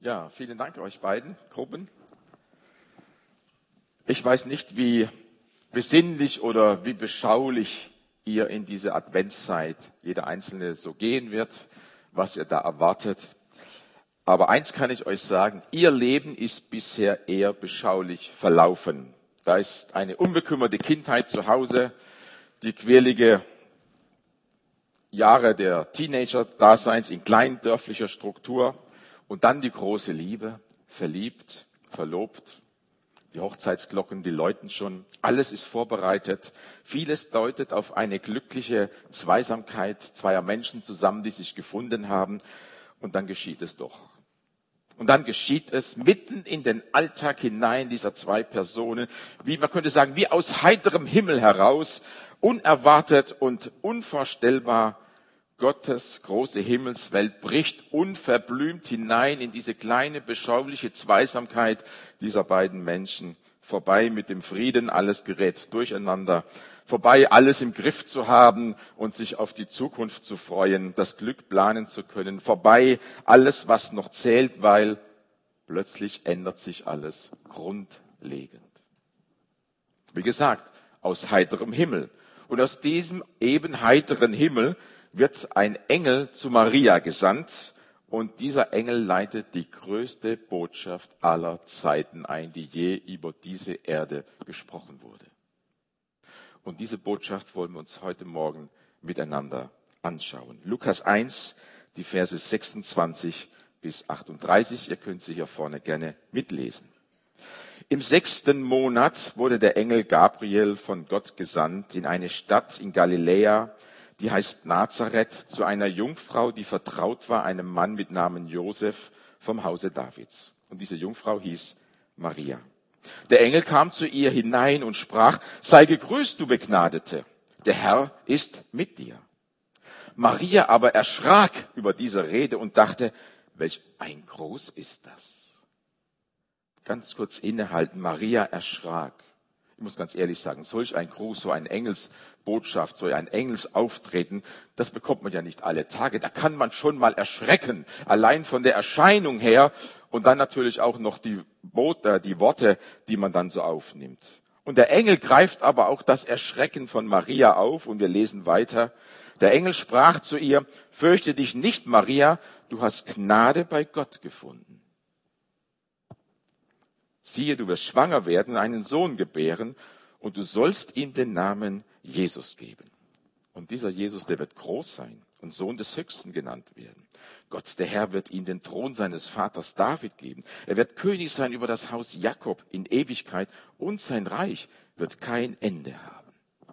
Ja, vielen Dank euch beiden Gruppen. Ich weiß nicht, wie besinnlich oder wie beschaulich ihr in diese Adventszeit jeder Einzelne so gehen wird, was ihr da erwartet. Aber eins kann ich euch sagen, ihr Leben ist bisher eher beschaulich verlaufen. Da ist eine unbekümmerte Kindheit zu Hause, die quirlige Jahre der Teenager-Daseins in kleindörflicher Struktur und dann die große Liebe, verliebt, verlobt. Die Hochzeitsglocken, die läuten schon. Alles ist vorbereitet. Vieles deutet auf eine glückliche Zweisamkeit zweier Menschen zusammen, die sich gefunden haben. Und dann geschieht es doch. Und dann geschieht es mitten in den Alltag hinein dieser zwei Personen, wie man könnte sagen, wie aus heiterem Himmel heraus, unerwartet und unvorstellbar. Gottes große Himmelswelt bricht unverblümt hinein in diese kleine, beschauliche Zweisamkeit dieser beiden Menschen. Vorbei mit dem Frieden, alles gerät durcheinander. Vorbei, alles im Griff zu haben und sich auf die Zukunft zu freuen, das Glück planen zu können. Vorbei, alles, was noch zählt, weil plötzlich ändert sich alles grundlegend. Wie gesagt, aus heiterem Himmel. Und aus diesem eben heiteren Himmel wird ein Engel zu Maria gesandt und dieser Engel leitet die größte Botschaft aller Zeiten ein, die je über diese Erde gesprochen wurde. Und diese Botschaft wollen wir uns heute Morgen miteinander anschauen. Lukas 1, die Verse 26 bis 38. Ihr könnt sie hier vorne gerne mitlesen. Im 6. Monat wurde der Engel Gabriel von Gott gesandt in eine Stadt in Galiläa, die heißt Nazareth, zu einer Jungfrau, die vertraut war einem Mann mit Namen Josef vom Hause Davids. Und diese Jungfrau hieß Maria. Der Engel kam zu ihr hinein und sprach: Sei gegrüßt, du Begnadete, der Herr ist mit dir. Maria aber erschrak über diese Rede und dachte: Welch ein Gruß ist das? Ganz kurz innehalten. Maria erschrak. Ich muss ganz ehrlich sagen, solch ein Gruß, so eine Engelsbotschaft, so ein Engelsauftreten, das bekommt man ja nicht alle Tage. Da kann man schon mal erschrecken, allein von der Erscheinung her und dann natürlich auch noch die Worte, die man dann so aufnimmt. Und der Engel greift aber auch das Erschrecken von Maria auf und wir lesen weiter. Der Engel sprach zu ihr: Fürchte dich nicht, Maria, du hast Gnade bei Gott gefunden. Siehe, du wirst schwanger werden und einen Sohn gebären und du sollst ihm den Namen Jesus geben. Und dieser Jesus, der wird groß sein und Sohn des Höchsten genannt werden. Gott, der Herr, wird ihm den Thron seines Vaters David geben. Er wird König sein über das Haus Jakob in Ewigkeit und sein Reich wird kein Ende haben.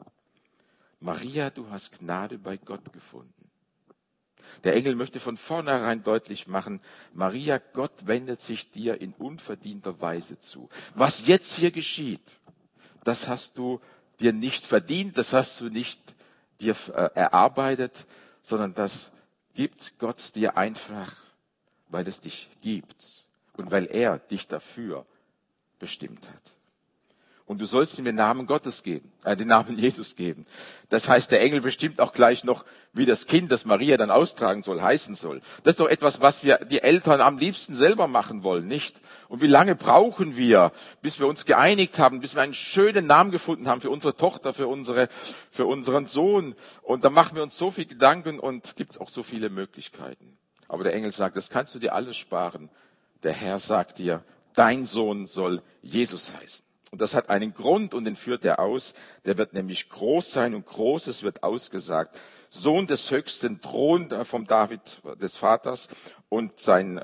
Maria, du hast Gnade bei Gott gefunden. Der Engel möchte von vornherein deutlich machen: Maria, Gott wendet sich dir in unverdienter Weise zu. Was jetzt hier geschieht, das hast du dir nicht verdient, das hast du nicht dir erarbeitet, sondern das gibt Gott dir einfach, weil es dich gibt und weil er dich dafür bestimmt hat. Und du sollst ihm den Namen Gottes geben, den Namen Jesus geben. Das heißt, der Engel bestimmt auch gleich noch, wie das Kind, das Maria dann austragen soll, heißen soll. Das ist doch etwas, was wir die Eltern am liebsten selber machen wollen, nicht? Und wie lange brauchen wir, bis wir uns geeinigt haben, bis wir einen schönen Namen gefunden haben für unsere Tochter, für unseren Sohn? Und da machen wir uns so viel Gedanken und gibt es auch so viele Möglichkeiten. Aber der Engel sagt, das kannst du dir alles sparen. Der Herr sagt dir, dein Sohn soll Jesus heißen. Und das hat einen Grund und den führt er aus. Der wird nämlich groß sein und Großes wird ausgesagt. Sohn des Höchsten, Thron vom David, des Vaters, und sein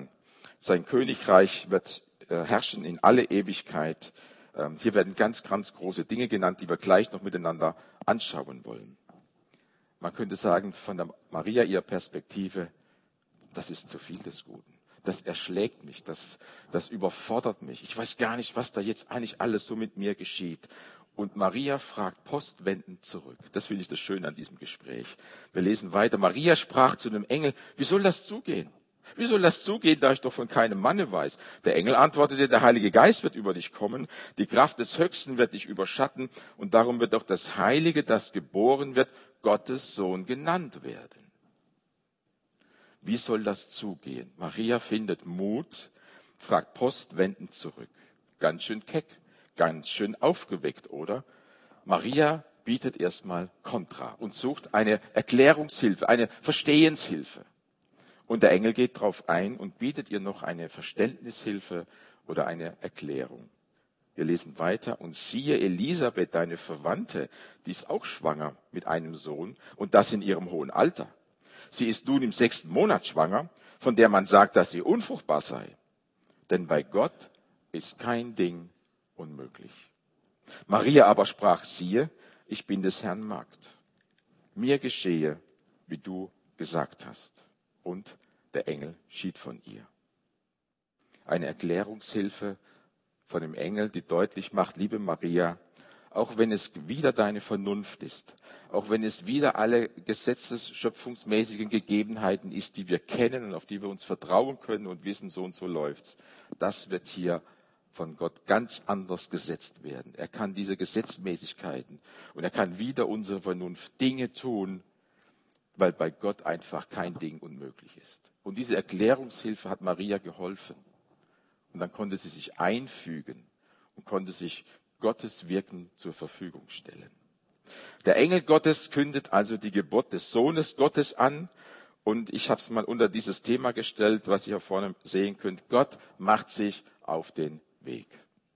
Königreich wird herrschen in alle Ewigkeit. Hier werden ganz, ganz große Dinge genannt, die wir gleich noch miteinander anschauen wollen. Man könnte sagen, von der Maria, ihrer Perspektive, das ist zu viel des Guten. Das erschlägt mich, das überfordert mich. Ich weiß gar nicht, was da jetzt eigentlich alles so mit mir geschieht. Und Maria fragt postwendend zurück. Das finde ich das Schöne an diesem Gespräch. Wir lesen weiter. Maria sprach zu dem Engel: Wie soll das zugehen? Wie soll das zugehen, da ich doch von keinem Manne weiß? Der Engel antwortete: Der Heilige Geist wird über dich kommen. Die Kraft des Höchsten wird dich überschatten. Und darum wird auch das Heilige, das geboren wird, Gottes Sohn genannt werden. Wie soll das zugehen? Maria findet Mut, fragt postwendend zurück. Ganz schön keck, ganz schön aufgeweckt, oder? Maria bietet erstmal Kontra und sucht eine Erklärungshilfe, eine Verstehenshilfe. Und der Engel geht drauf ein und bietet ihr noch eine Verständnishilfe oder eine Erklärung. Wir lesen weiter. Und siehe, Elisabeth, deine Verwandte, die ist auch schwanger mit einem Sohn und das in ihrem hohen Alter. Sie ist nun im 6. Monat schwanger, von der man sagt, dass sie unfruchtbar sei. Denn bei Gott ist kein Ding unmöglich. Maria aber sprach, siehe, ich bin des Herrn Magd. Mir geschehe, wie du gesagt hast. Und der Engel schied von ihr. Eine Erklärungshilfe von dem Engel, die deutlich macht, liebe Maria, auch wenn es wieder deine Vernunft ist, auch wenn es wieder alle gesetzesschöpfungsmäßigen Gegebenheiten ist, die wir kennen und auf die wir uns vertrauen können und wissen, so und so läuft's, das wird hier von Gott ganz anders gesetzt werden. Er kann diese Gesetzmäßigkeiten und er kann wieder unsere Vernunft Dinge tun, weil bei Gott einfach kein Ding unmöglich ist. Und diese Erklärungshilfe hat Maria geholfen. Und dann konnte sie sich einfügen und konnte sich Gottes Wirken zur Verfügung stellen. Der Engel Gottes kündet also die Geburt des Sohnes Gottes an. Und ich habe es mal unter dieses Thema gestellt, was ihr hier vorne sehen könnt. Gott macht sich auf den Weg.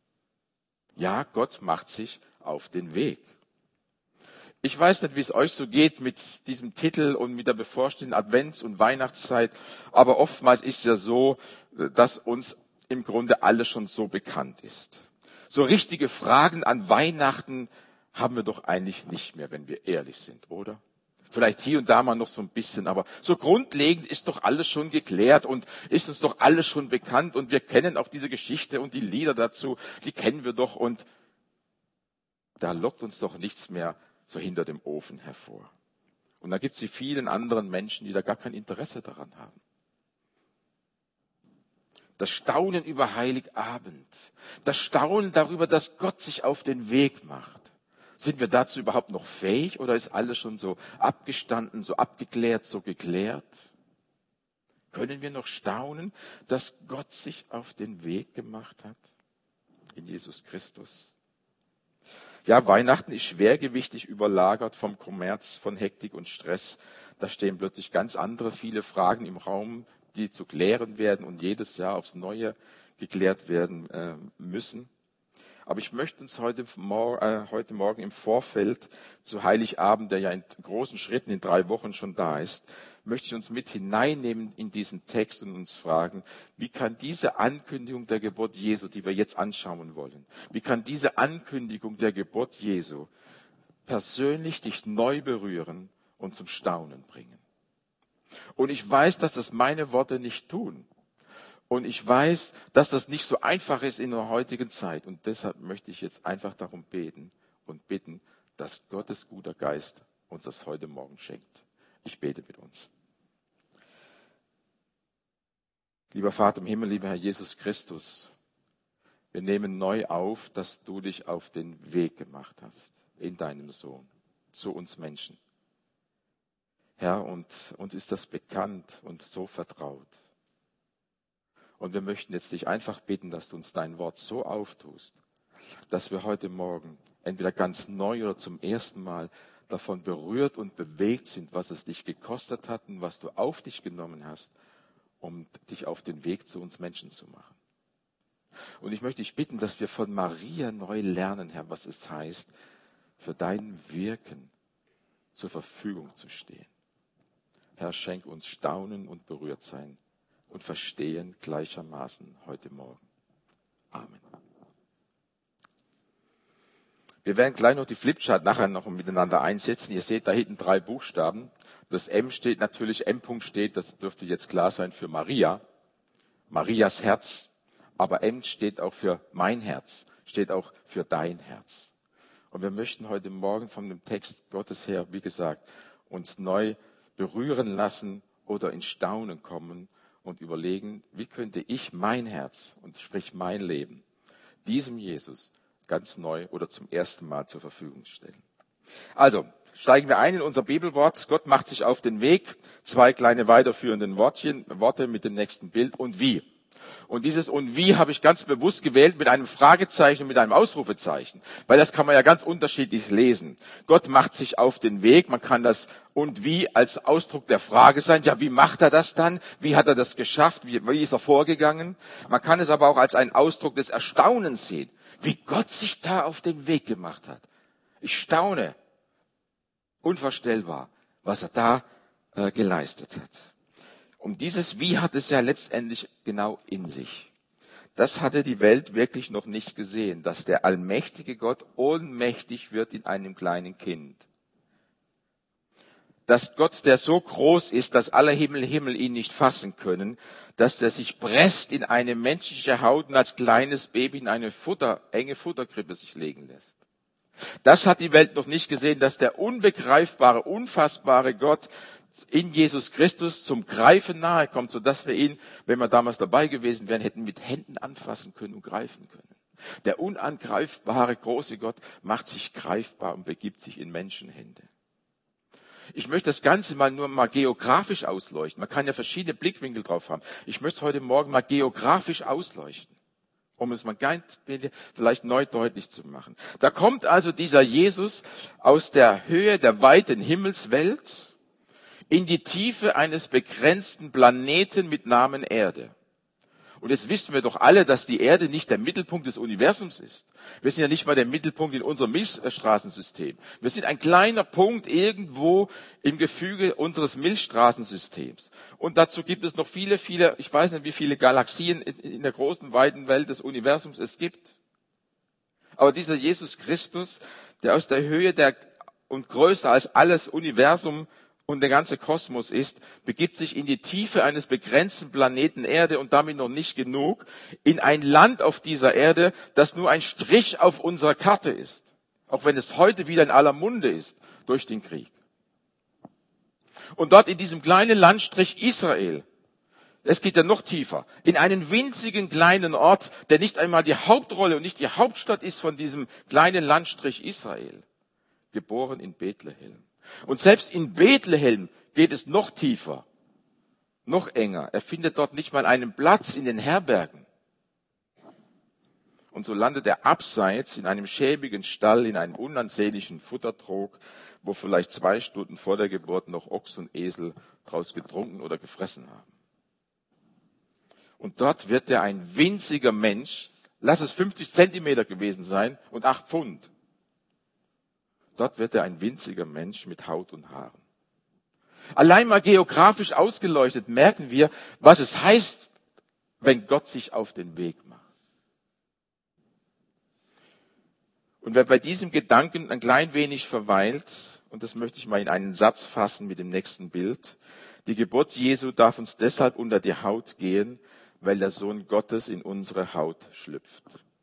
Ja, Gott macht sich auf den Weg. Ich weiß nicht, wie es euch so geht mit diesem Titel und mit der bevorstehenden Advents- und Weihnachtszeit, aber oftmals ist es ja so, dass uns im Grunde alles schon so bekannt ist. So richtige Fragen an Weihnachten haben wir doch eigentlich nicht mehr, wenn wir ehrlich sind, oder? Vielleicht hier und da mal noch so ein bisschen, aber so grundlegend ist doch alles schon geklärt und ist uns doch alles schon bekannt und wir kennen auch diese Geschichte und die Lieder dazu, die kennen wir doch und da lockt uns doch nichts mehr so hinter dem Ofen hervor. Und da gibt es die vielen anderen Menschen, die da gar kein Interesse daran haben. Das Staunen über Heiligabend, das Staunen darüber, dass Gott sich auf den Weg macht. Sind wir dazu überhaupt noch fähig oder ist alles schon so abgestanden, so abgeklärt, so geklärt? Können wir noch staunen, dass Gott sich auf den Weg gemacht hat in Jesus Christus? Ja, Weihnachten ist schwergewichtig überlagert vom Kommerz, von Hektik und Stress. Da stehen plötzlich ganz andere viele Fragen im Raum, die zu klären werden und jedes Jahr aufs Neue geklärt werden müssen. Aber ich möchte uns heute Morgen im Vorfeld zu Heiligabend, der ja in großen Schritten in 3 Wochen schon da ist, möchte ich uns mit hineinnehmen in diesen Text und uns fragen, wie kann diese Ankündigung der Geburt Jesu, die wir jetzt anschauen wollen, wie kann diese Ankündigung der Geburt Jesu persönlich dich neu berühren und zum Staunen bringen? Und ich weiß, dass das meine Worte nicht tun. Und ich weiß, dass das nicht so einfach ist in der heutigen Zeit. Und deshalb möchte ich jetzt einfach darum beten und bitten, dass Gottes guter Geist uns das heute Morgen schenkt. Ich bete mit uns. Lieber Vater im Himmel, lieber Herr Jesus Christus, wir nehmen neu auf, dass du dich auf den Weg gemacht hast in deinem Sohn zu uns Menschen. Herr, und uns ist das bekannt und so vertraut. Und wir möchten jetzt dich einfach bitten, dass du uns dein Wort so auftust, dass wir heute Morgen entweder ganz neu oder zum ersten Mal davon berührt und bewegt sind, was es dich gekostet hat und was du auf dich genommen hast, um dich auf den Weg zu uns Menschen zu machen. Und ich möchte dich bitten, dass wir von Maria neu lernen, Herr, was es heißt, für dein Wirken zur Verfügung zu stehen. Herr, schenk uns Staunen und berührt sein und Verstehen gleichermaßen heute Morgen. Amen. Wir werden gleich noch die Flipchart nachher noch miteinander einsetzen. Ihr seht da hinten 3 Buchstaben. Das M steht natürlich, M-Punkt steht, das dürfte jetzt klar sein, für Maria, Marias Herz. Aber M steht auch für mein Herz, steht auch für dein Herz. Und wir möchten heute Morgen von dem Text Gottes her, wie gesagt, uns neu berühren lassen oder in Staunen kommen und überlegen, wie könnte ich mein Herz, und sprich mein Leben, diesem Jesus ganz neu oder zum ersten Mal zur Verfügung stellen. Also, steigen wir ein in unser Bibelwort. Gott macht sich auf den Weg. 2 kleine weiterführende Worte mit dem nächsten Bild. Und wie? Und dieses und wie habe ich ganz bewusst gewählt mit einem Fragezeichen und mit einem Ausrufezeichen. Weil das kann man ja ganz unterschiedlich lesen. Gott macht sich auf den Weg. Man kann das und wie als Ausdruck der Frage sein. Ja, wie macht er das dann? Wie hat er das geschafft? Wie ist er vorgegangen? Man kann es aber auch als einen Ausdruck des Erstaunens sehen. Wie Gott sich da auf den Weg gemacht hat. Ich staune. Unvorstellbar, was er da geleistet hat. Und dieses Wie hat es ja letztendlich genau in sich. Das hatte die Welt wirklich noch nicht gesehen, dass der allmächtige Gott ohnmächtig wird in einem kleinen Kind. Dass Gott, der so groß ist, dass alle Himmel ihn nicht fassen können, dass der sich presst in eine menschliche Haut und als kleines Baby in eine enge Futterkrippe sich legen lässt. Das hat die Welt noch nicht gesehen, dass der unbegreifbare, unfassbare Gott in Jesus Christus zum Greifen nahe kommt, sodass wir ihn, wenn wir damals dabei gewesen wären, hätten mit Händen anfassen können und greifen können. Der unangreifbare, große Gott macht sich greifbar und begibt sich in Menschenhände. Ich möchte das Ganze nur mal geografisch ausleuchten. Man kann ja verschiedene Blickwinkel drauf haben. Ich möchte es heute Morgen mal geografisch ausleuchten, um es mal ganz vielleicht neu deutlich zu machen. Da kommt also dieser Jesus aus der Höhe der weiten Himmelswelt in die Tiefe eines begrenzten Planeten mit Namen Erde. Und jetzt wissen wir doch alle, dass die Erde nicht der Mittelpunkt des Universums ist. Wir sind ja nicht mal der Mittelpunkt in unserem Milchstraßensystem. Wir sind ein kleiner Punkt irgendwo im Gefüge unseres Milchstraßensystems. Und dazu gibt es noch viele, ich weiß nicht, wie viele Galaxien in der großen, weiten Welt des Universums es gibt. Aber dieser Jesus Christus, der aus der Höhe und größer als alles Universum und der ganze Kosmos ist, begibt sich in die Tiefe eines begrenzten Planeten Erde und damit noch nicht genug, in ein Land auf dieser Erde, das nur ein Strich auf unserer Karte ist. Auch wenn es heute wieder in aller Munde ist, durch den Krieg. Und dort in diesem kleinen Landstrich Israel, es geht ja noch tiefer, in einen winzigen kleinen Ort, der nicht einmal die Hauptrolle und nicht die Hauptstadt ist von diesem kleinen Landstrich Israel, geboren in Bethlehem. Und selbst in Bethlehem geht es noch tiefer, noch enger. Er findet dort nicht mal einen Platz in den Herbergen. Und so landet er abseits in einem schäbigen Stall, in einem unansehnlichen Futtertrog, wo vielleicht 2 Stunden vor der Geburt noch Ochs und Esel draus getrunken oder gefressen haben. Und dort wird er ein winziger Mensch, lass es 50 Zentimeter gewesen sein und 8 Pfund. Dort wird er ein winziger Mensch mit Haut und Haaren. Allein mal geografisch ausgeleuchtet merken wir, was es heißt, wenn Gott sich auf den Weg macht. Und wer bei diesem Gedanken ein klein wenig verweilt, und das möchte ich mal in einen Satz fassen mit dem nächsten Bild, die Geburt Jesu darf uns deshalb unter die Haut gehen, weil der Sohn Gottes in unsere Haut schlüpft.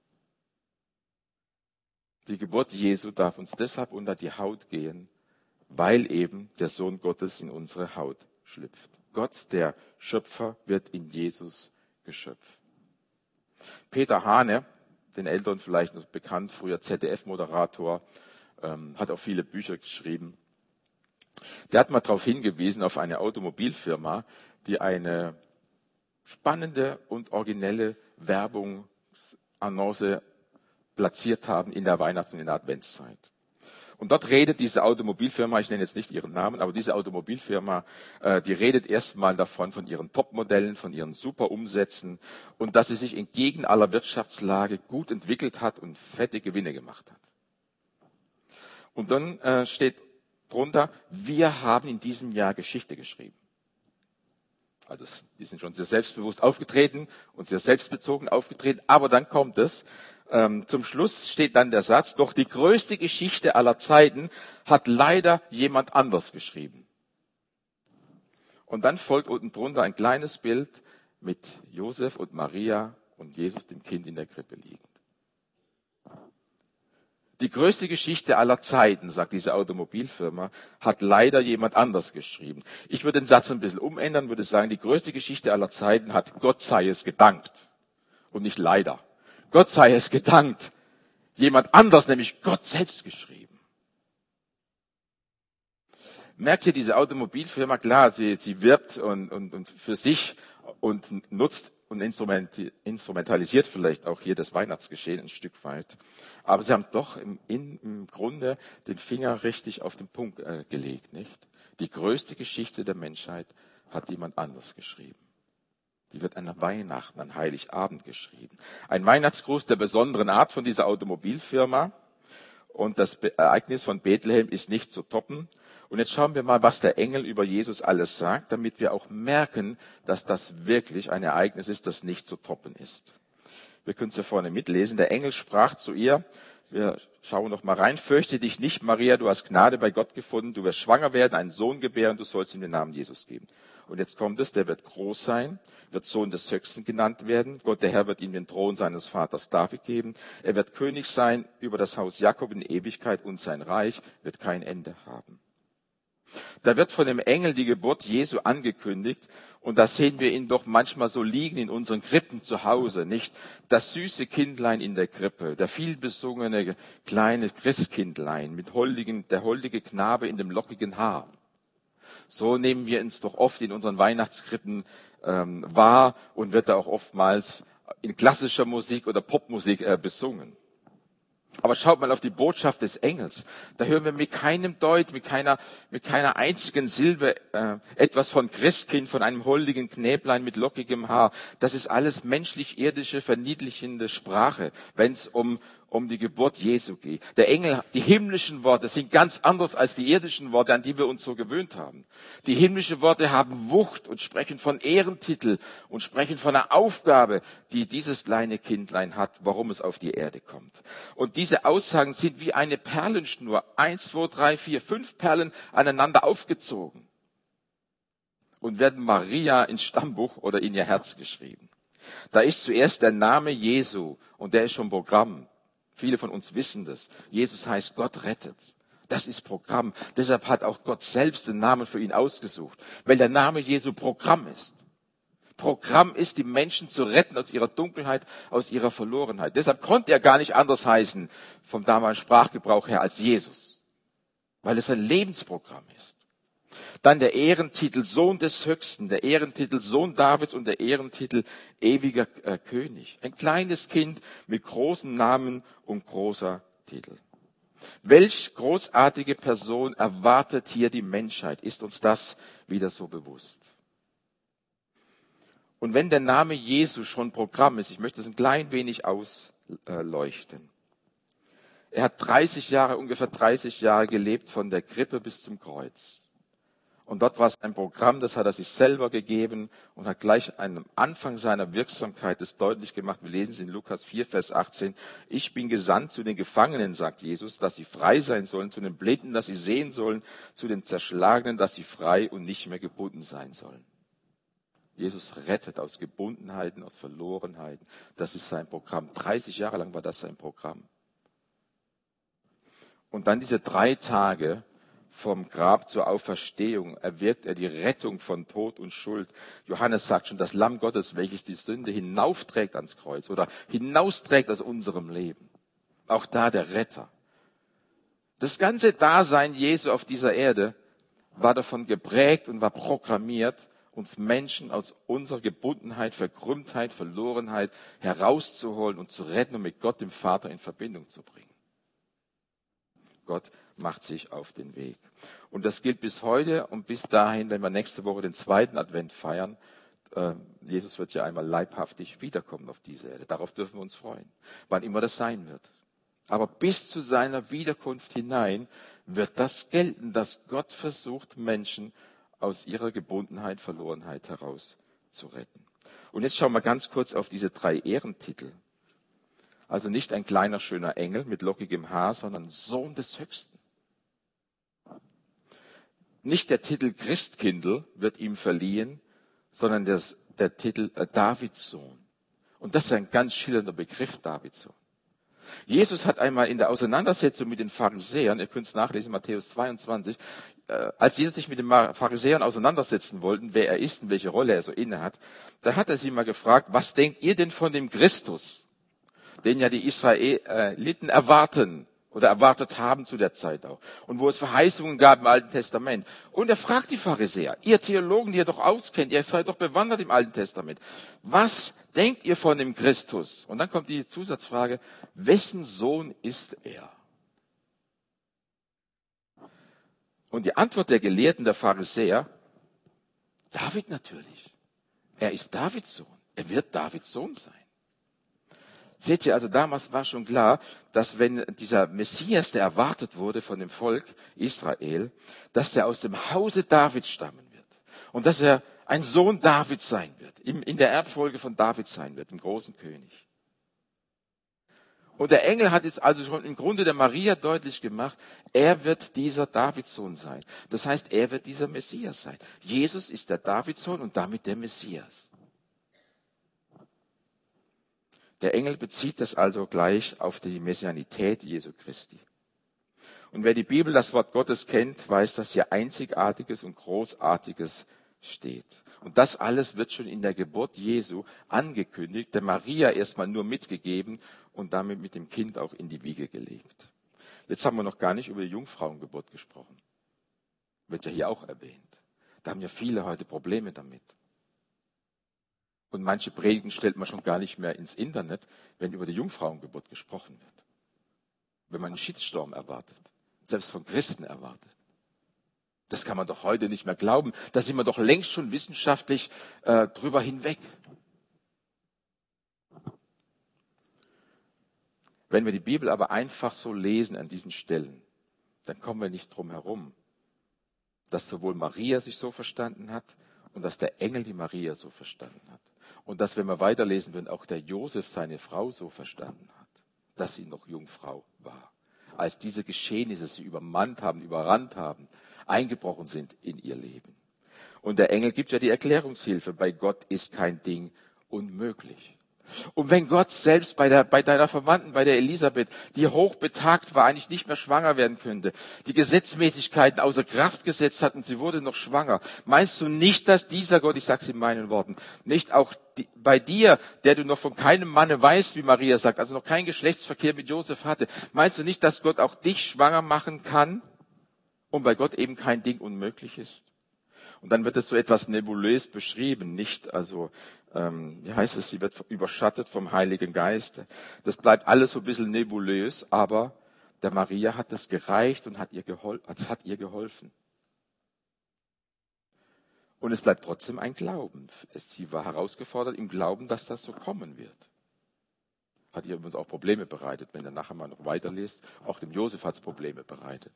Die Geburt Jesu darf uns deshalb unter die Haut gehen, weil eben der Sohn Gottes in unsere Haut schlüpft. Gott, der Schöpfer, wird in Jesus geschöpft. Peter Hane, den Älteren vielleicht noch bekannt, früher ZDF-Moderator, hat auch viele Bücher geschrieben. Der hat mal darauf hingewiesen, auf eine Automobilfirma, die eine spannende und originelle Werbungsannonce platziert haben in der Weihnachts- und in der Adventszeit. Und dort redet diese Automobilfirma, ich nenne jetzt nicht ihren Namen, aber diese Automobilfirma, die redet erstmal davon, von ihren Topmodellen, von ihren Superumsätzen und dass sie sich entgegen aller Wirtschaftslage gut entwickelt hat und fette Gewinne gemacht hat. Und dann steht drunter, wir haben in diesem Jahr Geschichte geschrieben. Also die sind schon sehr selbstbewusst aufgetreten und sehr selbstbezogen aufgetreten, aber dann kommt es, zum Schluss steht dann der Satz, doch die größte Geschichte aller Zeiten hat leider jemand anders geschrieben. Und dann folgt unten drunter ein kleines Bild mit Josef und Maria und Jesus, dem Kind in der Krippe liegend. Die größte Geschichte aller Zeiten, sagt diese Automobilfirma, hat leider jemand anders geschrieben. Ich würde den Satz ein bisschen umändern, würde sagen, die größte Geschichte aller Zeiten hat Gott sei es gedankt und nicht leider. Gott sei es gedankt. Jemand anders, nämlich Gott selbst geschrieben. Merkt ihr, diese Automobilfirma, klar, sie wirbt und für sich und nutzt und instrumentalisiert vielleicht auch hier das Weihnachtsgeschehen ein Stück weit. Aber sie haben doch im Grunde den Finger richtig auf den Punkt gelegt, nicht? Die größte Geschichte der Menschheit hat jemand anders geschrieben. Die wird an Weihnachten, an Heiligabend geschrieben. Ein Weihnachtsgruß der besonderen Art von dieser Automobilfirma. Und das Ereignis von Bethlehem ist nicht zu toppen. Und jetzt schauen wir mal, was der Engel über Jesus alles sagt, damit wir auch merken, dass das wirklich ein Ereignis ist, das nicht zu toppen ist. Wir können es ja vorne mitlesen. Der Engel sprach zu ihr, wir schauen noch mal rein, fürchte dich nicht, Maria, du hast Gnade bei Gott gefunden, du wirst schwanger werden, einen Sohn gebären, du sollst ihm den Namen Jesus geben. Und jetzt kommt es, der wird groß sein, wird Sohn des Höchsten genannt werden. Gott, der Herr, wird ihm den Thron seines Vaters David geben. Er wird König sein über das Haus Jakob in Ewigkeit und sein Reich wird kein Ende haben. Da wird von dem Engel die Geburt Jesu angekündigt und da sehen wir ihn doch manchmal so liegen in unseren Krippen zu Hause, nicht? Das süße Kindlein in der Krippe, der vielbesungene kleine Christkindlein mit der holdige Knabe in dem lockigen Haar. So nehmen wir uns doch oft in unseren Weihnachtskrippen wahr und wird da auch oftmals in klassischer Musik oder Popmusik besungen. Aber schaut mal auf die Botschaft des Engels. Da hören wir mit keinem Deut, mit keiner einzigen Silbe etwas von Christkind, von einem holdigen Knäblein mit lockigem Haar. Das ist alles menschlich-irdische, verniedlichende Sprache, wenn es um die Geburt Jesu geht. Der Engel, die himmlischen Worte sind ganz anders als die irdischen Worte, an die wir uns so gewöhnt haben. Die himmlischen Worte haben Wucht und sprechen von Ehrentitel und sprechen von einer Aufgabe, die dieses kleine Kindlein hat, warum es auf die Erde kommt. Und diese Aussagen sind wie eine Perlenschnur. 1, 2, 3, 4, 5 Perlen aneinander aufgezogen und werden Maria ins Stammbuch oder in ihr Herz geschrieben. Da ist zuerst der Name Jesu und der ist schon Programm. Viele von uns wissen das. Jesus heißt Gott rettet. Das ist Programm. Deshalb hat auch Gott selbst den Namen für ihn ausgesucht, weil der Name Jesu Programm ist. Programm ist, die Menschen zu retten aus ihrer Dunkelheit, aus ihrer Verlorenheit. Deshalb konnte er gar nicht anders heißen, vom damaligen Sprachgebrauch her, als Jesus, weil es ein Lebensprogramm ist. Dann der Ehrentitel Sohn des Höchsten, der Ehrentitel Sohn Davids und der Ehrentitel ewiger König. Ein kleines Kind mit großem Namen und großer Titel. Welch großartige Person erwartet hier die Menschheit? Ist uns das wieder so bewusst? Und wenn der Name Jesu schon Programm ist, ich möchte es ein klein wenig ausleuchten. Er hat ungefähr 30 Jahre gelebt, von der Krippe bis zum Kreuz. Und dort war es ein Programm, das hat er sich selber gegeben und hat gleich am Anfang seiner Wirksamkeit es deutlich gemacht. Wir lesen es in Lukas 4, Vers 18. Ich bin gesandt zu den Gefangenen, sagt Jesus, dass sie frei sein sollen, zu den Blinden, dass sie sehen sollen, zu den Zerschlagenen, dass sie frei und nicht mehr gebunden sein sollen. Jesus rettet aus Gebundenheiten, aus Verlorenheiten. Das ist sein Programm. 30 Jahre lang war das sein Programm. Und dann diese 3 Tage vom Grab zur Auferstehung erwirkt er die Rettung von Tod und Schuld. Johannes sagt schon, das Lamm Gottes, welches die Sünde hinaufträgt ans Kreuz oder hinausträgt aus unserem Leben. Auch da der Retter. Das ganze Dasein Jesu auf dieser Erde war davon geprägt und war programmiert, uns Menschen aus unserer Gebundenheit, Verkrümmtheit, Verlorenheit herauszuholen und zu retten und mit Gott, dem Vater, in Verbindung zu bringen. Gott macht sich auf den Weg. Und das gilt bis heute und bis dahin, wenn wir nächste Woche den 2. Advent feiern. Jesus wird ja einmal leibhaftig wiederkommen auf diese Erde. Darauf dürfen wir uns freuen, wann immer das sein wird. Aber bis zu seiner Wiederkunft hinein wird das gelten, dass Gott versucht, Menschen aus ihrer Gebundenheit, Verlorenheit heraus zu retten. Und jetzt schauen wir ganz kurz auf diese 3 Ehrentitel. Also nicht ein kleiner, schöner Engel mit lockigem Haar, sondern Sohn des Höchsten. Nicht der Titel Christkindl wird ihm verliehen, sondern der Titel Davids Sohn. Und das ist ein ganz schillernder Begriff, Davids Sohn. Jesus hat einmal in der Auseinandersetzung mit den Pharisäern, ihr könnt es nachlesen, Matthäus 22, als Jesus sich mit den Pharisäern auseinandersetzen wollte, wer er ist und welche Rolle er so innehat, da hat er sie mal gefragt, was denkt ihr denn von dem Christus, den ja die Israeliten erwarten oder erwartet haben zu der Zeit auch. Und wo es Verheißungen gab im Alten Testament. Und er fragt die Pharisäer, ihr Theologen, die ihr doch auskennt, ihr seid doch bewandert im Alten Testament. Was denkt ihr von dem Christus? Und dann kommt die Zusatzfrage, wessen Sohn ist er? Und die Antwort der Gelehrten, der Pharisäer, David natürlich. Er ist Davids Sohn. Er wird Davids Sohn sein. Seht ihr, also damals war schon klar, dass wenn dieser Messias, der erwartet wurde von dem Volk Israel, dass der aus dem Hause Davids stammen wird. Und dass er ein Sohn Davids sein wird, in der Erbfolge von David sein wird, dem großen König. Und der Engel hat jetzt also schon im Grunde der Maria deutlich gemacht, er wird dieser Davidssohn sein. Das heißt, er wird dieser Messias sein. Jesus ist der Davidssohn und damit der Messias. Der Engel bezieht das also gleich auf die Messianität Jesu Christi. Und wer die Bibel, das Wort Gottes kennt, weiß, dass hier Einzigartiges und Großartiges steht. Und das alles wird schon in der Geburt Jesu angekündigt, der Maria erstmal nur mitgegeben und damit mit dem Kind auch in die Wiege gelegt. Jetzt haben wir noch gar nicht über die Jungfrauengeburt gesprochen. Wird ja hier auch erwähnt. Da haben ja viele heute Probleme damit. Und manche Predigen stellt man schon gar nicht mehr ins Internet, wenn über die Jungfrauengeburt gesprochen wird. Wenn man einen Shitstorm erwartet, selbst von Christen erwartet. Das kann man doch heute nicht mehr glauben. Da sind wir doch längst schon wissenschaftlich drüber hinweg. Wenn wir die Bibel aber einfach so lesen an diesen Stellen, dann kommen wir nicht drum herum, dass sowohl Maria sich so verstanden hat und dass der Engel die Maria so verstanden hat. Und dass, wenn wir weiterlesen würden, auch der Josef seine Frau so verstanden hat, dass sie noch Jungfrau war. Als diese Geschehnisse sie überrannt haben, eingebrochen sind in ihr Leben. Und der Engel gibt ja die Erklärungshilfe, bei Gott ist kein Ding unmöglich. Und wenn Gott selbst bei deiner Verwandten, bei der Elisabeth, die hochbetagt war, eigentlich nicht mehr schwanger werden könnte, die Gesetzmäßigkeiten außer Kraft gesetzt hat und sie wurde noch schwanger, meinst du nicht, dass dieser Gott, ich sage es in meinen Worten, nicht auch bei dir, der du noch von keinem Manne weißt, wie Maria sagt, also noch keinen Geschlechtsverkehr mit Josef hatte, meinst du nicht, dass Gott auch dich schwanger machen kann und bei Gott eben kein Ding unmöglich ist? Und dann wird es so etwas nebulös beschrieben, nicht, also, wie heißt es, sie wird überschattet vom Heiligen Geist. Das bleibt alles so ein bisschen nebulös, aber der Maria hat das gereicht und hat ihr geholfen. Und es bleibt trotzdem ein Glauben. Sie war herausgefordert im Glauben, dass das so kommen wird. Hat ihr übrigens auch Probleme bereitet, wenn ihr nachher mal noch weiterlest. Auch dem Josef hat es Probleme bereitet.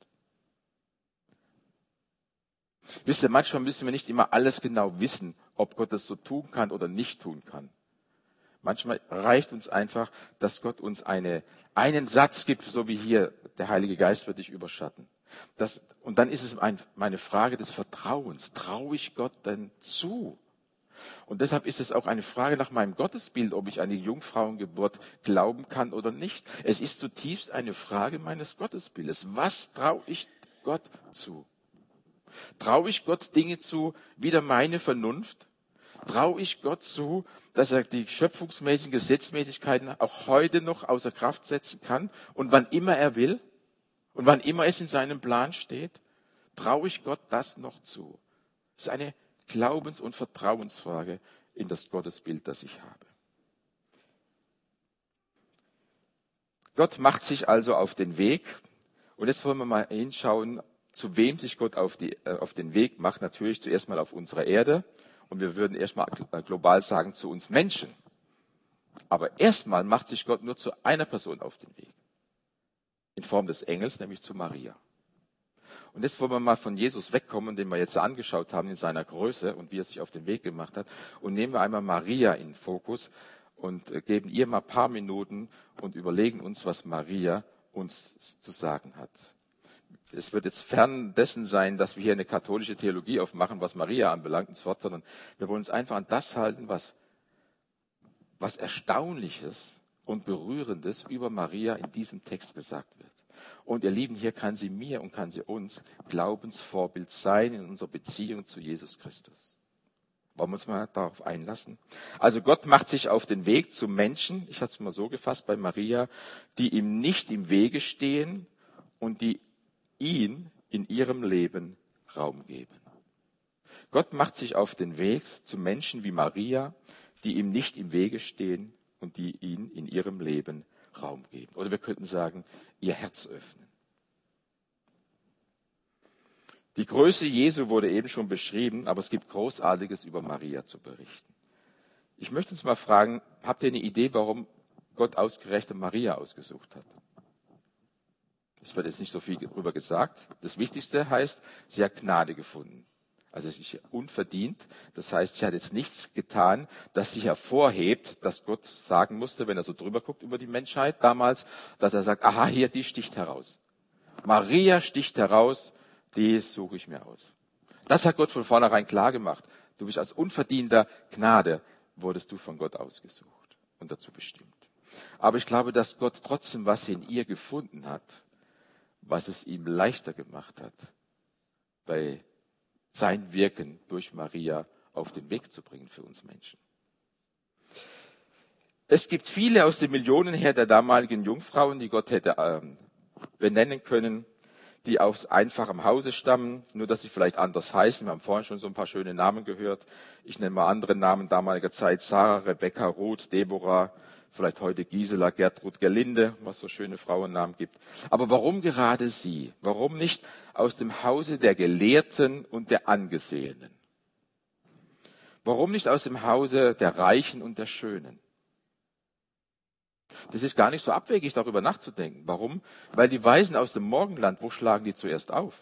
Wisst ihr, manchmal müssen wir nicht immer alles genau wissen, ob Gott das so tun kann oder nicht tun kann. Manchmal reicht uns einfach, dass Gott uns einen Satz gibt, so wie hier, der Heilige Geist wird dich überschatten. Und dann ist es meine Frage des Vertrauens. Traue ich Gott denn zu? Und deshalb ist es auch eine Frage nach meinem Gottesbild, ob ich an die Jungfrauengeburt glauben kann oder nicht. Es ist zutiefst eine Frage meines Gottesbildes. Was traue ich Gott zu? Traue ich Gott Dinge zu, wider meine Vernunft? Traue ich Gott zu, dass er die schöpfungsmäßigen Gesetzmäßigkeiten auch heute noch außer Kraft setzen kann und wann immer er will und wann immer es in seinem Plan steht? Traue ich Gott das noch zu? Das ist eine Glaubens- und Vertrauensfrage in das Gottesbild, das ich habe. Gott macht sich also auf den Weg. Und jetzt wollen wir mal hinschauen, zu wem sich Gott auf den Weg macht. Natürlich zuerst mal auf unsere Erde. Und wir würden erstmal global sagen, zu uns Menschen. Aber erstmal macht sich Gott nur zu einer Person auf den Weg. In Form des Engels, nämlich zu Maria. Und jetzt wollen wir mal von Jesus wegkommen, den wir jetzt angeschaut haben in seiner Größe und wie er sich auf den Weg gemacht hat. Und nehmen wir einmal Maria in den Fokus und geben ihr mal ein paar Minuten und überlegen uns, was Maria uns zu sagen hat. Es wird jetzt fern dessen sein, dass wir hier eine katholische Theologie aufmachen, was Maria anbelangt und so fort, sondern wir wollen uns einfach an das halten, was Erstaunliches und Berührendes über Maria in diesem Text gesagt wird. Und ihr Lieben, hier kann sie mir und kann sie uns Glaubensvorbild sein in unserer Beziehung zu Jesus Christus. Wollen wir uns mal darauf einlassen? Also Gott macht sich auf den Weg zu Menschen, ich hatte es mal so gefasst bei Maria, die ihm nicht im Wege stehen und die ihn in ihrem Leben Raum geben. Gott macht sich auf den Weg zu Menschen wie Maria, die ihm nicht im Wege stehen und die ihn in ihrem Leben Raum geben. Oder wir könnten sagen, ihr Herz öffnen. Die Größe Jesu wurde eben schon beschrieben, aber es gibt Großartiges über Maria zu berichten. Ich möchte uns mal fragen, habt ihr eine Idee, warum Gott ausgerechnet Maria ausgesucht hat? Es wird jetzt nicht so viel darüber gesagt. Das Wichtigste heißt, sie hat Gnade gefunden. Also es ist unverdient. Das heißt, sie hat jetzt nichts getan, das sie hervorhebt, dass Gott sagen musste, wenn er so drüber guckt über die Menschheit damals, dass er sagt, aha, hier, die sticht heraus. Maria sticht heraus, die suche ich mir aus. Das hat Gott von vornherein klar gemacht. Du bist als unverdienter Gnade, wurdest du von Gott ausgesucht und dazu bestimmt. Aber ich glaube, dass Gott trotzdem was in ihr gefunden hat, was es ihm leichter gemacht hat, bei sein Wirken durch Maria auf den Weg zu bringen für uns Menschen. Es gibt viele aus den Millionen her der damaligen Jungfrauen, die Gott hätte benennen können, die aus einfachem Hause stammen, nur dass sie vielleicht anders heißen. Wir haben vorhin schon so ein paar schöne Namen gehört. Ich nenne mal andere Namen damaliger Zeit: Sarah, Rebekka, Ruth, Deborah, vielleicht heute Gisela, Gertrud, Gerlinde, was so schöne Frauennamen gibt. Aber warum gerade sie? Warum nicht aus dem Hause der Gelehrten und der Angesehenen? Warum nicht aus dem Hause der Reichen und der Schönen? Das ist gar nicht so abwegig, darüber nachzudenken. Warum? Weil die Weisen aus dem Morgenland, wo schlagen die zuerst auf?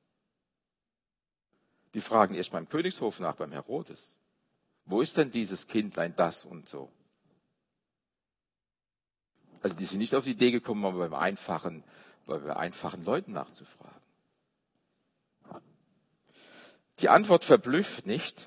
Die fragen erst beim Königshof nach, beim Herodes. Wo ist denn dieses Kindlein, das und so? Also die sind nicht auf die Idee gekommen, mal bei einfachen Leuten nachzufragen. Die Antwort verblüfft nicht,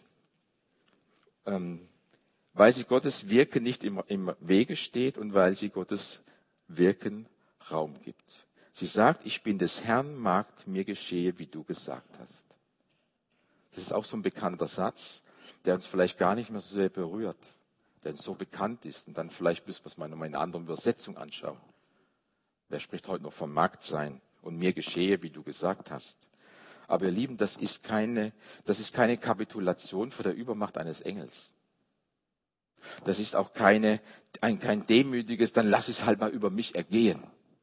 weil sie Gottes Wirken nicht im Wege steht und weil sie Gottes Wirken Raum gibt. Sie sagt, ich bin des Herrn Magd, mir geschehe, wie du gesagt hast. Das ist auch so ein bekannter Satz, der uns vielleicht gar nicht mehr so sehr berührt, der uns so bekannt ist. Und dann vielleicht müssen wir es mal in einer anderen Übersetzung anschauen. Wer spricht heute noch vom Magdsein und mir geschehe, wie du gesagt hast? Aber ihr Lieben, das ist keine Kapitulation vor der Übermacht eines Engels. Das ist auch kein demütiges, dann lass es halt mal über mich ergehen.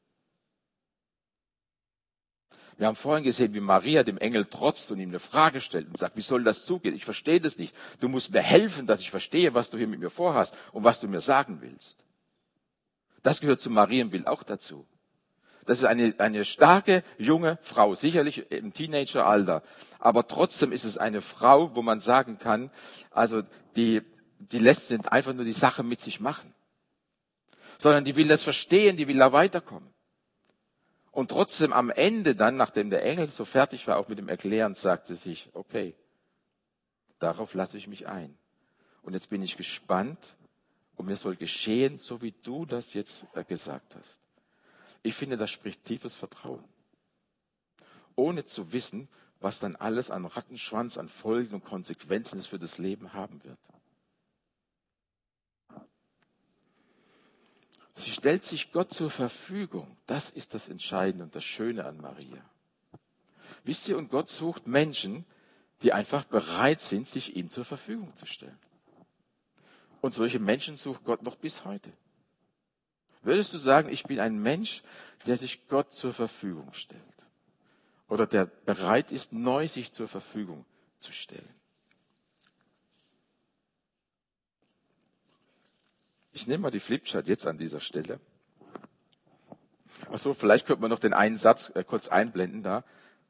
Wir haben vorhin gesehen, wie Maria dem Engel trotzt und ihm eine Frage stellt und sagt, wie soll das zugehen? Ich verstehe das nicht. Du musst mir helfen, dass ich verstehe, was du hier mit mir vorhast und was du mir sagen willst. Das gehört zum Marienbild auch dazu. Das ist eine starke, junge Frau, sicherlich im Teenageralter. Aber trotzdem ist es eine Frau, wo man sagen kann, also die lässt nicht einfach nur die Sache mit sich machen. Sondern die will das verstehen, die will da weiterkommen. Und trotzdem am Ende dann, nachdem der Engel so fertig war, auch mit dem Erklären, sagt sie sich, okay, darauf lasse ich mich ein. Und jetzt bin ich gespannt und mir soll geschehen, so wie du das jetzt gesagt hast. Ich finde, das spricht tiefes Vertrauen. Ohne zu wissen, was dann alles an Rattenschwanz, an Folgen und Konsequenzen es für das Leben haben wird. Sie stellt sich Gott zur Verfügung. Das ist das Entscheidende und das Schöne an Maria. Wisst ihr, und Gott sucht Menschen, die einfach bereit sind, sich ihm zur Verfügung zu stellen. Und solche Menschen sucht Gott noch bis heute. Würdest du sagen, ich bin ein Mensch, der sich Gott zur Verfügung stellt? Oder der bereit ist, neu sich zur Verfügung zu stellen? Ich nehme mal die Flipchart jetzt an dieser Stelle. Achso, vielleicht könnte man noch den einen Satz kurz einblenden da.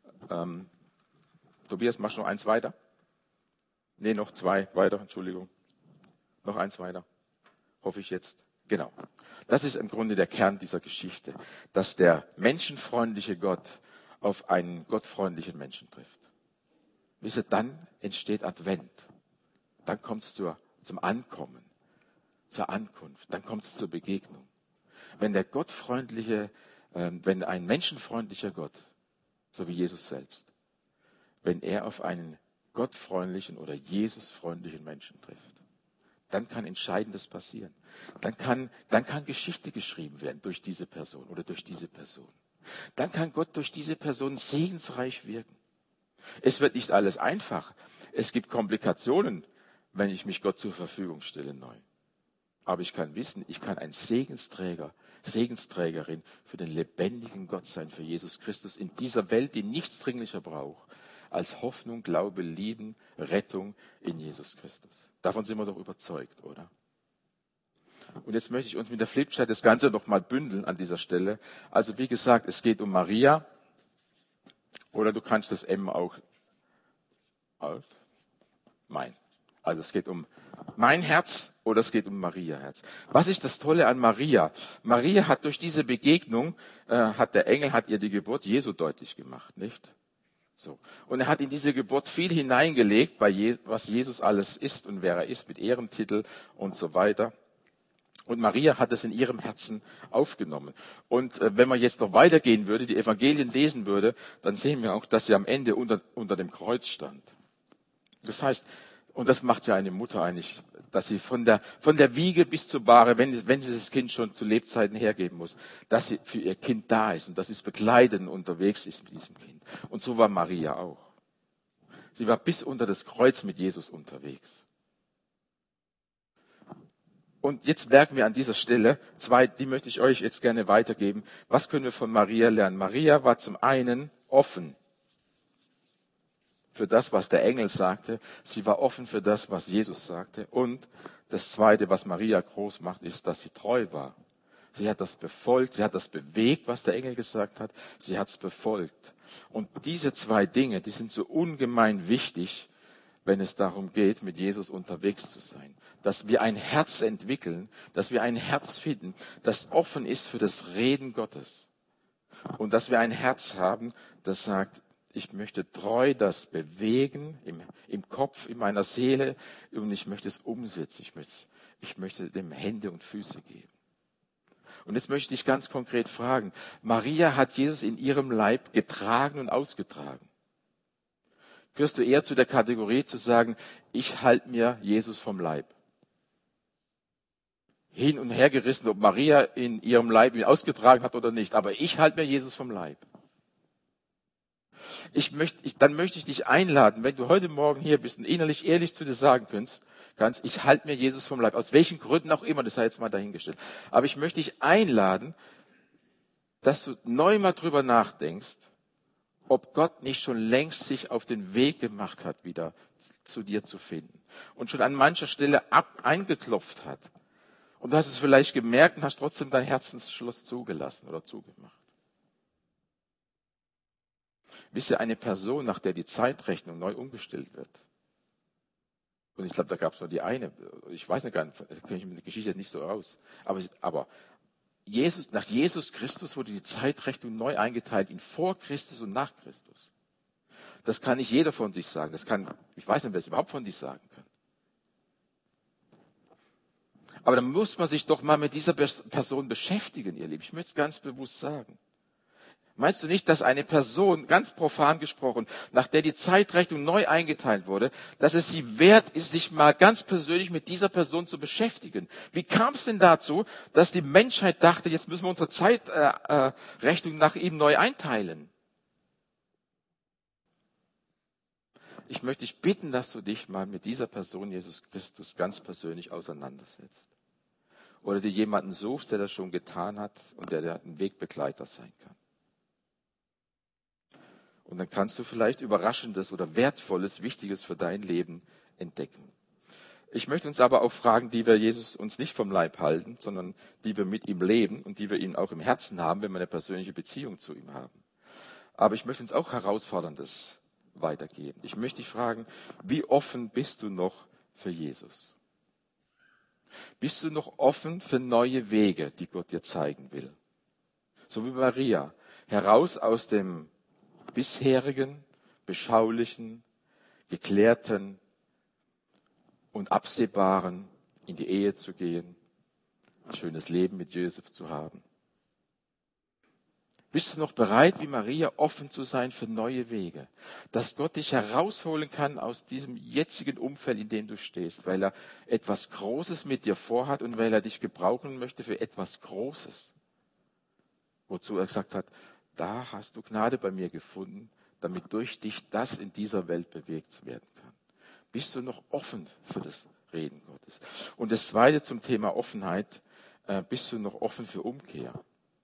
Tobias, machst du noch eins weiter? Nee, noch zwei weiter, Entschuldigung. Noch eins weiter. Hoffe ich jetzt. Genau. Das ist im Grunde der Kern dieser Geschichte, dass der menschenfreundliche Gott auf einen gottfreundlichen Menschen trifft. Wisst ihr, dann entsteht Advent. Dann kommt es zum Ankommen, zur Ankunft. Dann kommt es zur Begegnung. Wenn ein menschenfreundlicher Gott, so wie Jesus selbst, wenn er auf einen gottfreundlichen oder Jesusfreundlichen Menschen trifft, dann kann Entscheidendes passieren. Dann kann Geschichte geschrieben werden durch diese Person oder durch diese Person. Dann kann Gott durch diese Person segensreich wirken. Es wird nicht alles einfach. Es gibt Komplikationen, wenn ich mich Gott zur Verfügung stelle neu. Aber ich kann wissen, ich kann ein Segensträger, Segensträgerin für den lebendigen Gott sein, für Jesus Christus in dieser Welt, die nichts dringlicher braucht als Hoffnung, Glaube, Lieben, Rettung in Jesus Christus. Davon sind wir doch überzeugt, oder? Und jetzt möchte ich uns mit der Flipchart das Ganze noch mal bündeln an dieser Stelle. Also wie gesagt, es geht um Maria, oder du kannst das M auch auf mein. Also es geht um mein Herz oder es geht um Maria Herz. Was ist das Tolle an Maria? Maria hat durch diese Begegnung, der Engel hat ihr die Geburt Jesu deutlich gemacht, nicht? So. Und er hat in diese Geburt viel hineingelegt, was Jesus alles ist und wer er ist, mit Ehrentitel und so weiter. Und Maria hat es in ihrem Herzen aufgenommen. Und wenn man jetzt noch weitergehen würde, die Evangelien lesen würde, dann sehen wir auch, dass sie am Ende unter dem Kreuz stand. Das heißt, und das macht ja eine Mutter eigentlich, dass sie von der Wiege bis zur Bahre, wenn sie das Kind schon zu Lebzeiten hergeben muss, dass sie für ihr Kind da ist und dass sie es begleitet und unterwegs ist mit diesem Kind. Und so war Maria auch. Sie war bis unter das Kreuz mit Jesus unterwegs. Und jetzt merken wir an dieser Stelle, die möchte ich euch jetzt gerne weitergeben. Was können wir von Maria lernen? Maria war zum einen offen für das, was der Engel sagte. Sie war offen für das, was Jesus sagte. Und das Zweite, was Maria groß macht, ist, dass sie treu war. Sie hat das befolgt, sie hat das bewegt, was der Engel gesagt hat. Sie hat es befolgt. Und diese zwei Dinge, die sind so ungemein wichtig, wenn es darum geht, mit Jesus unterwegs zu sein. Dass wir ein Herz entwickeln, dass wir ein Herz finden, das offen ist für das Reden Gottes. Und dass wir ein Herz haben, das sagt, ich möchte treu das bewegen im Kopf, in meiner Seele und ich möchte es umsetzen. Ich möchte dem Hände und Füße geben. Und jetzt möchte ich ganz konkret fragen, Maria hat Jesus in ihrem Leib getragen und ausgetragen. Gehörst du eher zu der Kategorie zu sagen, ich halte mir Jesus vom Leib? Hin und her gerissen, ob Maria in ihrem Leib ihn ausgetragen hat oder nicht, aber ich halte mir Jesus vom Leib. Dann möchte ich dich einladen, wenn du heute Morgen hier bist und innerlich ehrlich zu dir sagen kannst, ich halte mir Jesus vom Leib. Aus welchen Gründen auch immer, das sei jetzt mal dahingestellt. Aber ich möchte dich einladen, dass du neu mal drüber nachdenkst, ob Gott nicht schon längst sich auf den Weg gemacht hat, wieder zu dir zu finden. Und schon an mancher Stelle eingeklopft hat. Und du hast es vielleicht gemerkt und hast trotzdem dein Herzensschloss zugelassen oder zugemacht. Wisst ihr, eine Person, nach der die Zeitrechnung neu umgestellt wird. Und ich glaube, da gab es nur die eine. Ich weiß nicht, da kenne ich mit der Geschichte nicht so aus. Aber nach Jesus Christus wurde die Zeitrechnung neu eingeteilt in vor Christus und nach Christus. Das kann nicht jeder von sich sagen. Ich weiß nicht, wer es überhaupt von sich sagen kann. Aber dann muss man sich doch mal mit dieser Person beschäftigen, ihr Lieben. Ich möchte es ganz bewusst sagen. Meinst du nicht, dass eine Person, ganz profan gesprochen, nach der die Zeitrechnung neu eingeteilt wurde, dass es sie wert ist, sich mal ganz persönlich mit dieser Person zu beschäftigen? Wie kam es denn dazu, dass die Menschheit dachte, jetzt müssen wir unsere Zeitrechnung nach ihm neu einteilen? Ich möchte dich bitten, dass du dich mal mit dieser Person Jesus Christus ganz persönlich auseinandersetzt. Oder dir jemanden suchst, der das schon getan hat und der ein Wegbegleiter sein kann. Und dann kannst du vielleicht Überraschendes oder Wertvolles, Wichtiges für dein Leben entdecken. Ich möchte uns aber auch fragen, die wir Jesus uns nicht vom Leib halten, sondern die wir mit ihm leben und die wir ihn auch im Herzen haben, wenn wir eine persönliche Beziehung zu ihm haben. Aber ich möchte uns auch Herausforderndes weitergeben. Ich möchte dich fragen, wie offen bist du noch für Jesus? Bist du noch offen für neue Wege, die Gott dir zeigen will? So wie Maria, heraus aus dem bisherigen, beschaulichen, geklärten und absehbaren in die Ehe zu gehen, ein schönes Leben mit Josef zu haben. Bist du noch bereit, wie Maria, offen zu sein für neue Wege? Dass Gott dich herausholen kann aus diesem jetzigen Umfeld, in dem du stehst, weil er etwas Großes mit dir vorhat und weil er dich gebrauchen möchte für etwas Großes. Wozu er gesagt hat, da hast du Gnade bei mir gefunden, damit durch dich das in dieser Welt bewegt werden kann. Bist du noch offen für das Reden Gottes? Und das Zweite zum Thema Offenheit, bist du noch offen für Umkehr?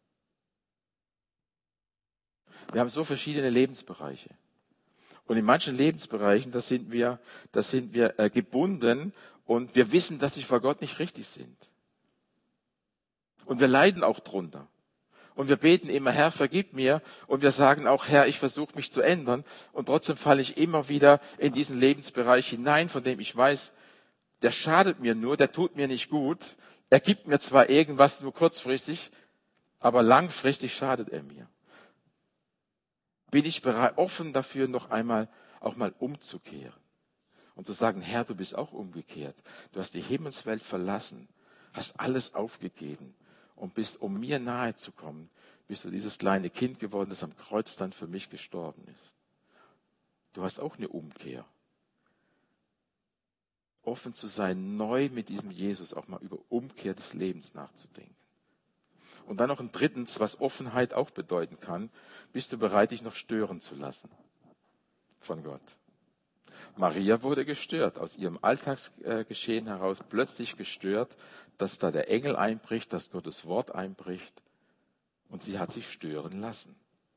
Wir haben so verschiedene Lebensbereiche. Und in manchen Lebensbereichen, da sind wir gebunden und wir wissen, dass sie vor Gott nicht richtig sind. Und wir leiden auch drunter. Und wir beten immer, Herr, vergib mir. Und wir sagen auch, Herr, ich versuche mich zu ändern. Und trotzdem falle ich immer wieder in diesen Lebensbereich hinein, von dem ich weiß, der schadet mir nur, der tut mir nicht gut. Er gibt mir zwar irgendwas nur kurzfristig, aber langfristig schadet er mir. Bin ich bereit, offen dafür, noch einmal auch mal umzukehren und zu sagen, Herr, du bist auch umgekehrt. Du hast die Himmelswelt verlassen, hast alles aufgegeben und bist, um mir nahe zu kommen, bist du dieses kleine Kind geworden, das am Kreuz dann für mich gestorben ist. Du hast auch eine Umkehr. Offen zu sein, neu mit diesem Jesus auch mal über Umkehr des Lebens nachzudenken. Und dann noch ein drittens, was Offenheit auch bedeuten kann. Bist du bereit, dich noch stören zu lassen von Gott? Maria wurde gestört, aus ihrem Alltagsgeschehen heraus plötzlich gestört, dass da der Engel einbricht, dass Gottes Wort einbricht. Und sie hat sich stören lassen.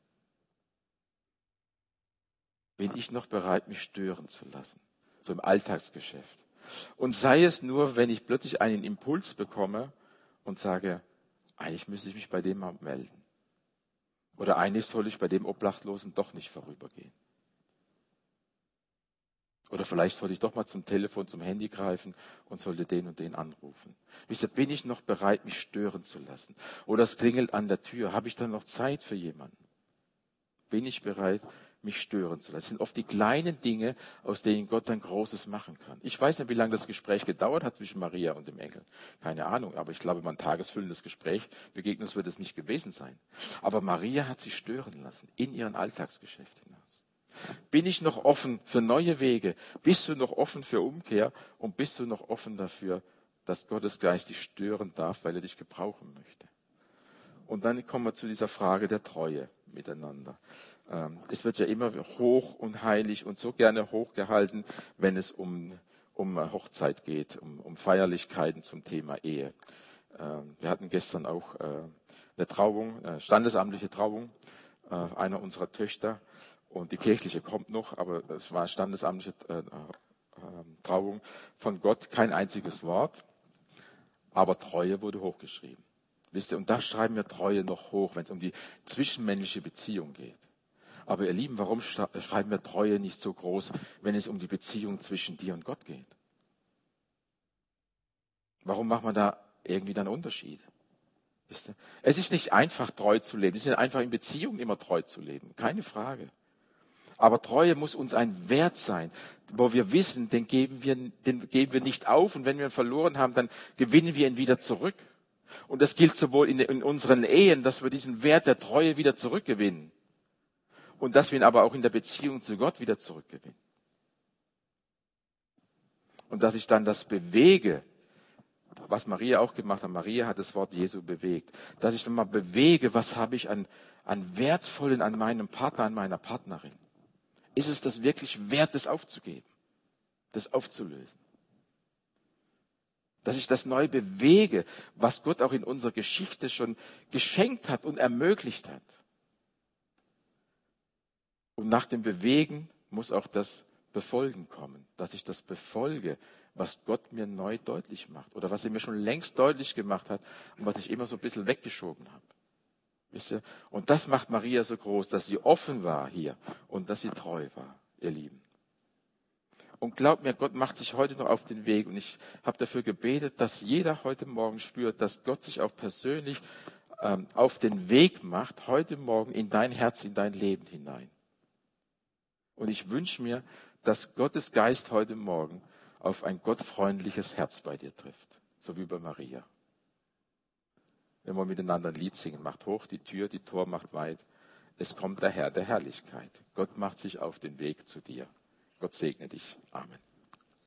Bin ich noch bereit, mich stören zu lassen? So im Alltagsgeschäft. Und sei es nur, wenn ich plötzlich einen Impuls bekomme und sage, eigentlich müsste ich mich bei dem mal melden. Oder eigentlich soll ich bei dem Obdachlosen doch nicht vorübergehen. Oder vielleicht sollte ich doch mal zum Telefon, zum Handy greifen und sollte den und den anrufen. Wisst ihr, bin ich noch bereit, mich stören zu lassen? Oder es klingelt an der Tür. Habe ich dann noch Zeit für jemanden? Bin ich bereit, mich stören zu lassen? Das sind oft die kleinen Dinge, aus denen Gott dann Großes machen kann. Ich weiß nicht, wie lange das Gespräch gedauert hat zwischen Maria und dem Engel. Keine Ahnung, aber ich glaube, mein tagesfüllendes Gespräch, Begegnung wird es nicht gewesen sein. Aber Maria hat sich stören lassen in ihren Alltagsgeschäft hinaus. Bin ich noch offen für neue Wege? Bist du noch offen für Umkehr? Und bist du noch offen dafür, dass Gottes Geist dich stören darf, weil er dich gebrauchen möchte? Und dann kommen wir zu dieser Frage der Treue miteinander. Es wird ja immer hoch und heilig und so gerne hochgehalten, wenn es um Hochzeit geht, um Feierlichkeiten zum Thema Ehe. Wir hatten gestern auch eine Trauung, eine standesamtliche Trauung einer unserer Töchter. Und die kirchliche kommt noch, aber es war standesamtliche Trauung von Gott, kein einziges Wort, aber Treue wurde hochgeschrieben. Wisst ihr, und da schreiben wir Treue noch hoch, wenn es um die zwischenmenschliche Beziehung geht. Aber ihr Lieben, warum schreiben wir Treue nicht so groß, wenn es um die Beziehung zwischen dir und Gott geht? Warum macht man da irgendwie dann Unterschiede? Wisst ihr? Es ist nicht einfach, treu zu leben. Es ist nicht einfach, in Beziehungen immer treu zu leben. Keine Frage. Aber Treue muss uns ein Wert sein, wo wir wissen, den geben wir nicht auf. Und wenn wir ihn verloren haben, dann gewinnen wir ihn wieder zurück. Und das gilt sowohl in unseren Ehen, dass wir diesen Wert der Treue wieder zurückgewinnen. Und dass wir ihn aber auch in der Beziehung zu Gott wieder zurückgewinnen. Und dass ich dann das bewege, was Maria auch gemacht hat. Maria hat das Wort Jesu bewegt. Dass ich dann mal bewege, was habe ich an Wertvollen an meinem Partner, an meiner Partnerin. Ist es das wirklich wert, das aufzugeben, das aufzulösen? Dass ich das neu bewege, was Gott auch in unserer Geschichte schon geschenkt hat und ermöglicht hat. Und nach dem Bewegen muss auch das Befolgen kommen, dass ich das befolge, was Gott mir neu deutlich macht oder was er mir schon längst deutlich gemacht hat und was ich immer so ein bisschen weggeschoben habe. Wisst ihr? Und das macht Maria so groß, dass sie offen war hier und dass sie treu war, ihr Lieben. Und glaubt mir, Gott macht sich heute noch auf den Weg. Und ich habe dafür gebetet, dass jeder heute Morgen spürt, dass Gott sich auch persönlich auf den Weg macht, heute Morgen in dein Herz, in dein Leben hinein. Und ich wünsche mir, dass Gottes Geist heute Morgen auf ein gottfreundliches Herz bei dir trifft, so wie bei Maria. wenn wir miteinander ein Lied singen. Macht hoch die Tür, die Tor macht weit. Es kommt der Herr der Herrlichkeit. Gott macht sich auf den Weg zu dir. Gott segne dich. Amen.